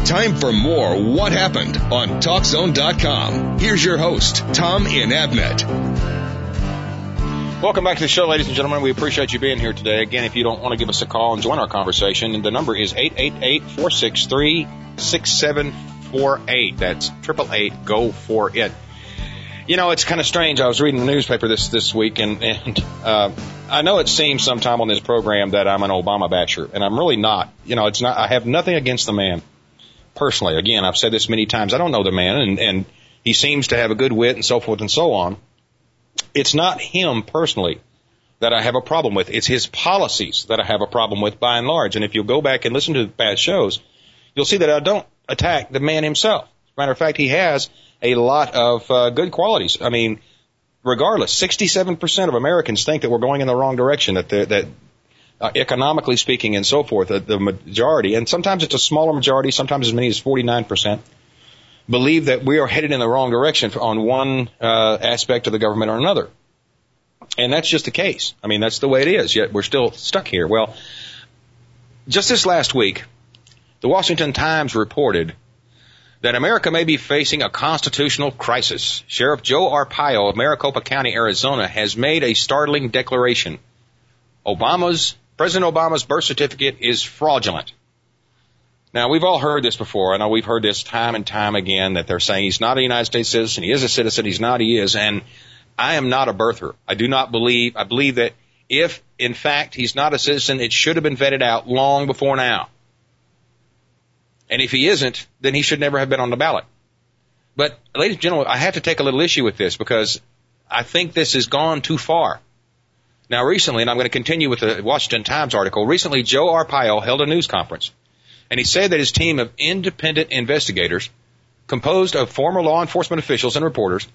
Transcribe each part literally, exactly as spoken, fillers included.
Time for more What Happened on Talk Zone dot com. Here's your host, Tom Inabnet. Welcome back to the show, ladies and gentlemen. We appreciate you being here today. Again, if you don't want to give us a call and join our conversation, the number is eight eight eight, four six three, six seven four eight. That's triple eight, go for it. You know, it's kind of strange. I was reading the newspaper this, this week, and, and uh, I know it seems sometime on this program that I'm an Obama basher, and I'm really not. You know, it's not. I have nothing against the man. Personally, again, I've said this many times. I don't know the man, and, and he seems to have a good wit and so forth and so on. It's not him personally that I have a problem with. It's his policies that I have a problem with by and large. And if you'll go back and listen to the past shows, you'll see that I don't attack the man himself. As a matter of fact, he has a lot of uh, good qualities. I mean, regardless, sixty-seven percent of Americans think that we're going in the wrong direction, that the, that Uh, economically speaking and so forth, uh, the majority, and sometimes it's a smaller majority, sometimes as many as forty-nine percent, believe that we are headed in the wrong direction on one uh, aspect of the government or another. And that's just the case. I mean, that's the way it is, yet we're still stuck here. Well, just this last week, the Washington Times reported that America may be facing a constitutional crisis. Sheriff Joe Arpaio of Maricopa County, Arizona, has made a startling declaration. Obama's President Obama's birth certificate is fraudulent. Now, we've all heard this before. I know we've heard this time and time again, that they're saying he's not a United States citizen. He is a citizen. He's not. He is. And I am not a birther. I do not believe. I believe that if, in fact, he's not a citizen, it should have been vetted out long before now. And if he isn't, then he should never have been on the ballot. But, ladies and gentlemen, I have to take a little issue with this because I think this has gone too far. Now, recently, and I'm going to continue with the Washington Times article, recently Joe Arpaio held a news conference, and he said that his team of independent investigators, composed of former law enforcement officials and reporters,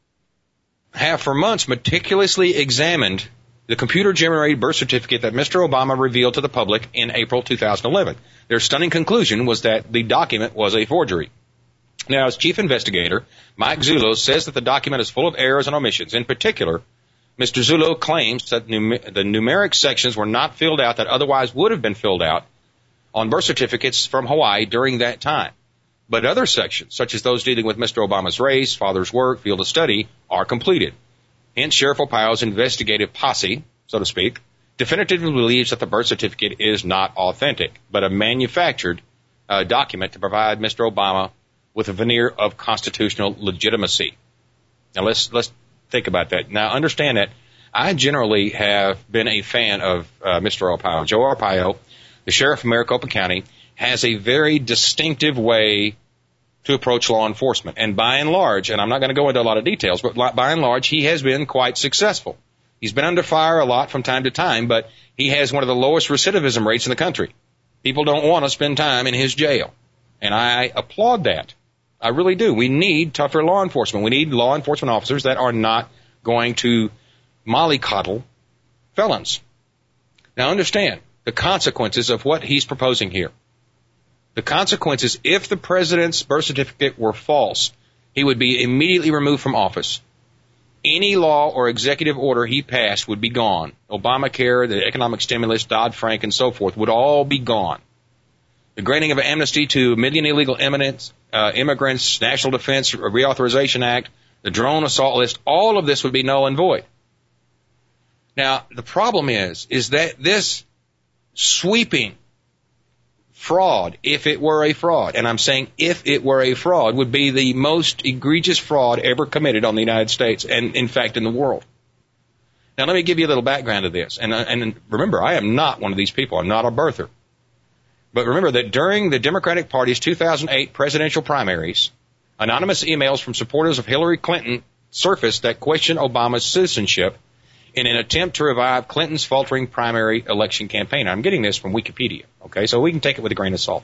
have for months meticulously examined the computer-generated birth certificate that Mister Obama revealed to the public in April two thousand eleven. Their stunning conclusion was that the document was a forgery. Now, as chief investigator, Mike Zullo says that the document is full of errors and omissions. In particular, Mister Zullo claims that num- the numeric sections were not filled out that otherwise would have been filled out on birth certificates from Hawaii during that time. But other sections, such as those dealing with Mister Obama's race, father's work, field of study, are completed. Hence, Sheriff Arpaio's investigative posse, so to speak, definitively believes that the birth certificate is not authentic, but a manufactured uh, document to provide Mister Obama with a veneer of constitutional legitimacy. Now, let's let's think about that. Now, understand that I generally have been a fan of uh, Mister Arpaio. Joe Arpaio, the sheriff of Maricopa County, has a very distinctive way to approach law enforcement. And by and large, and I'm not going to go into a lot of details, but by and large, he has been quite successful. He's been under fire a lot from time to time, but he has one of the lowest recidivism rates in the country. People don't want to spend time in his jail. And I applaud that. I really do. We need tougher law enforcement. We need law enforcement officers that are not going to mollycoddle felons. Now understand the consequences of what he's proposing here. The consequences, if the president's birth certificate were false, he would be immediately removed from office. Any law or executive order he passed would be gone. Obamacare, the economic stimulus, Dodd-Frank, and so forth would all be gone. The granting of amnesty to a million illegal immigrants, uh, immigrants, National Defense Reauthorization Act, the drone assault list, all of this would be null and void. Now, the problem is, is that this sweeping fraud, if it were a fraud, and I'm saying if it were a fraud, would be the most egregious fraud ever committed on the United States and, in fact, in the world. Now, let me give you a little background to this. And, and remember, I am not one of these people. I'm not a birther. But remember that during the Democratic Party's two thousand eight presidential primaries, anonymous emails from supporters of Hillary Clinton surfaced that questioned Obama's citizenship in an attempt to revive Clinton's faltering primary election campaign. I'm getting this from Wikipedia, okay, so we can take it with a grain of salt.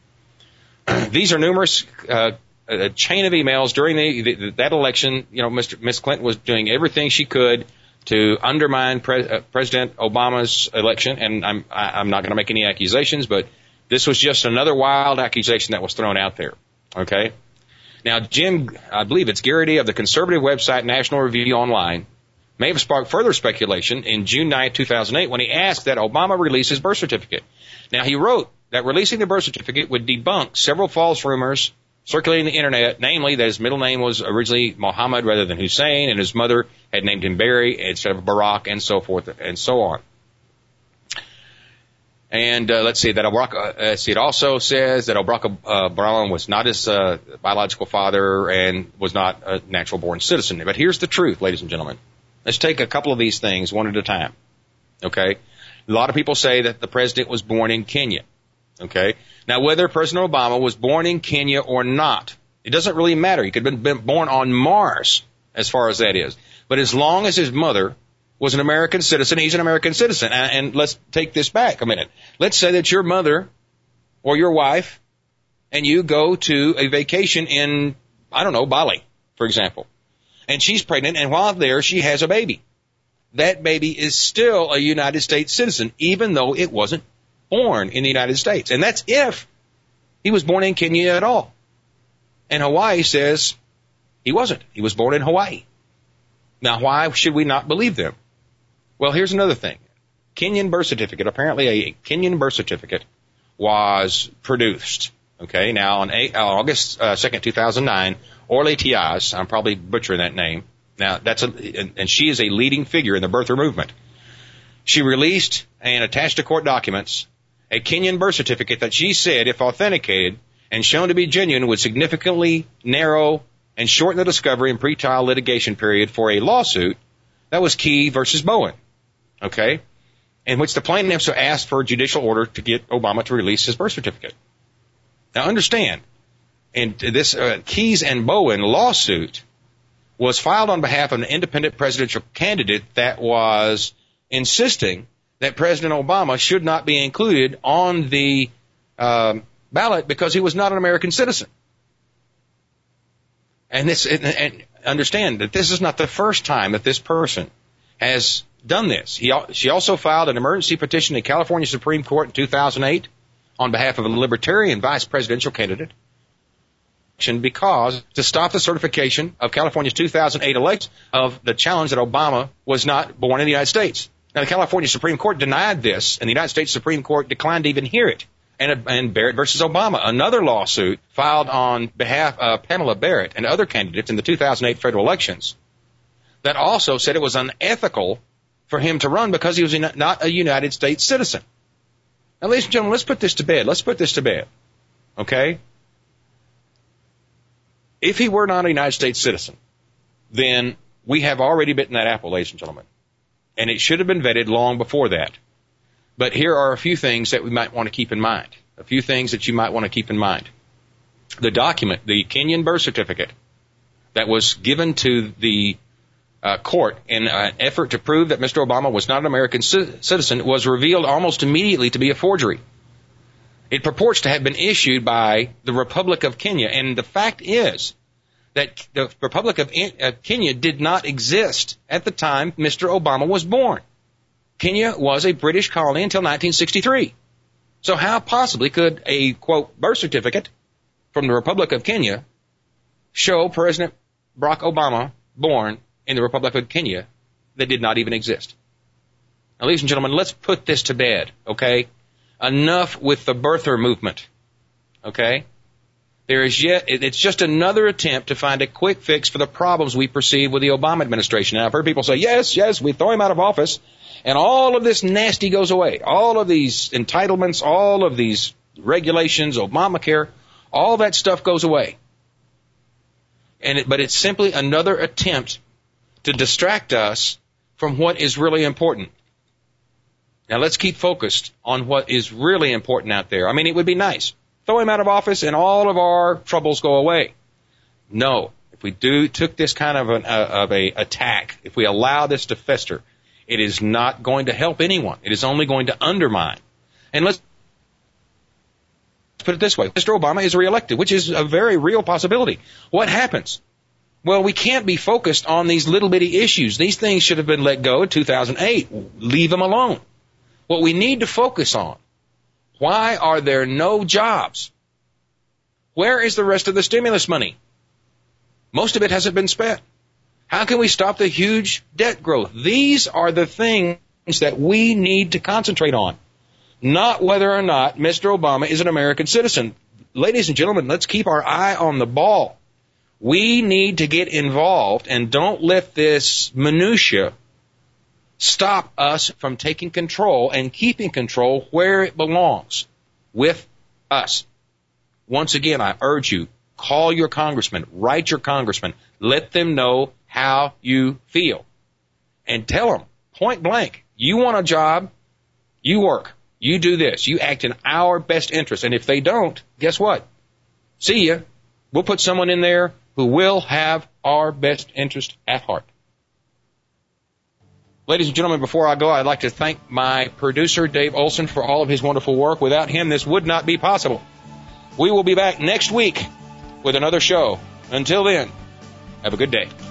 These are numerous, uh, a chain of emails during the, the that election. You know, Mister Miss Clinton was doing everything she could to undermine Pre- uh, President Obama's election, and I'm I, I'm not going to make any accusations, but this was just another wild accusation that was thrown out there, okay? Now, Jim, I believe it's Garrity of the conservative website National Review Online, may have sparked further speculation in June ninth, two thousand eight, when he asked that Obama release his birth certificate. Now, he wrote that releasing the birth certificate would debunk several false rumors circulating the internet, namely that his middle name was originally Mohammed rather than Hussein, and his mother had named him Barry instead of Barack, and so forth and so on. And uh, let's see that Barack. Uh, let's see, it also says that Barack uh, Obama was not his uh, biological father and was not a natural-born citizen. But here's the truth, ladies and gentlemen. Let's take a couple of these things one at a time. Okay, a lot of people say that the president was born in Kenya. Okay, now whether President Obama was born in Kenya or not, it doesn't really matter. He could have been born on Mars, as far as that is. But as long as his mother was an American citizen, he's an American citizen. And, and let's take this back a minute. Let's say that your mother or your wife and you go to a vacation in, I don't know, Bali, for example. And she's pregnant, and while there, she has a baby. That baby is still a United States citizen, even though it wasn't born in the United States. And that's if he was born in Kenya at all. And Hawaii says he wasn't. He was born in Hawaii. Now, why should we not believe them? Well, here's another thing. Kenyan birth certificate, apparently a Kenyan birth certificate was produced. Okay, now on eight, uh, August uh, second, two thousand nine, Orly Tias, I'm probably butchering that name. Now, that's a, and, and she is a leading figure in the birther movement. She released and attached to court documents a Kenyan birth certificate that she said, if authenticated and shown to be genuine, would significantly narrow and shorten the discovery and pretrial litigation period for a lawsuit that was Key versus Bowen. Okay, in which the plaintiffs asked for a judicial order to get Obama to release his birth certificate. Now, understand, in this uh, Keys and Bowen lawsuit was filed on behalf of an independent presidential candidate that was insisting that President Obama should not be included on the um, ballot because he was not an American citizen. And this, and, and understand that this is not the first time that this person has done this. He, she also filed an emergency petition in California Supreme Court in two thousand eight on behalf of a libertarian vice presidential candidate because to stop the certification of California's two thousand eight election of the challenge that Obama was not born in the United States. Now, the California Supreme Court denied this, and the United States Supreme Court declined to even hear it. And, and Barrett versus Obama, another lawsuit filed on behalf of Pamela Barrett and other candidates in the two thousand eight federal elections that also said it was unethical for him to run because he was not a United States citizen. Now, ladies and gentlemen, let's put this to bed. Let's put this to bed. Okay? If he were not a United States citizen, then we have already bitten that apple, ladies and gentlemen. And it should have been vetted long before that. But here are a few things that we might want to keep in mind. A few things that you might want to keep in mind. The document, the Kenyan birth certificate that was given to the uh, court in an effort to prove that Mister Obama was not an American c- citizen was revealed almost immediately to be a forgery. It purports to have been issued by the Republic of Kenya. And the fact is that the Republic of Kenya did not exist at the time Mister Obama was born. Kenya was a British colony until nineteen sixty-three. So how possibly could a, quote, birth certificate from the Republic of Kenya show President Barack Obama born in the Republic of Kenya that did not even exist? Now, ladies and gentlemen, let's put this to bed, okay? Enough with the birther movement, okay? There is yet, it's just another attempt to find a quick fix for the problems we perceive with the Obama administration. And I've heard people say, yes, yes, we throw him out of office, and all of this nasty goes away. All of these entitlements, all of these regulations, Obamacare, all that stuff goes away. And it, but it's simply another attempt to distract us from what is really important. Now, let's keep focused on what is really important out there. I mean, it would be nice. Throw him out of office and all of our troubles go away. No. If we do took this kind of an uh, of a attack, if we allow this to fester, it is not going to help anyone. It is only going to undermine. And let's put it this way. Mister Obama is reelected, which is a very real possibility. What happens? Well, we can't be focused on these little bitty issues. These things should have been let go in two thousand eight. Leave them alone. What we need to focus on, why are there no jobs? Where is the rest of the stimulus money? Most of it hasn't been spent. How can we stop the huge debt growth? These are the things that we need to concentrate on. not whether or not Mister Obama is an American citizen. Ladies and gentlemen, let's keep our eye on the ball. We need to get involved, and don't let this minutia stop us from taking control and keeping control where it belongs, with us. Once again, I urge you, call your congressman, write your congressman, let them know how you feel, and tell them point blank, you want a job, you work, you do this, you act in our best interest, and if they don't, guess what? See ya. We'll put someone in there who will have our best interest at heart. Ladies and gentlemen, before I go, I'd like to thank my producer, Dave Olson, for all of his wonderful work. Without him, this would not be possible. We will be back next week with another show. Until then, have a good day.